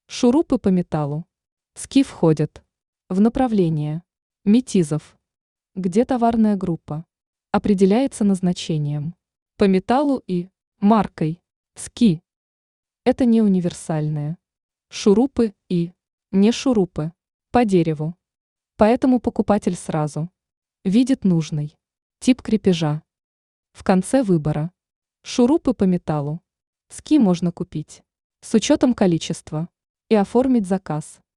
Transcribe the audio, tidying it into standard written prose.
Шурупы по металлу. СКИ входят в направление метизов, где товарная группа определяется назначением по металлу и маркой СКИ. Это не универсальные шурупы и не шурупы по дереву. Поэтому покупатель сразу видит нужный тип крепежа. В конце выбора шурупы по металлу СКИ можно купить с учетом количества и оформить заказ.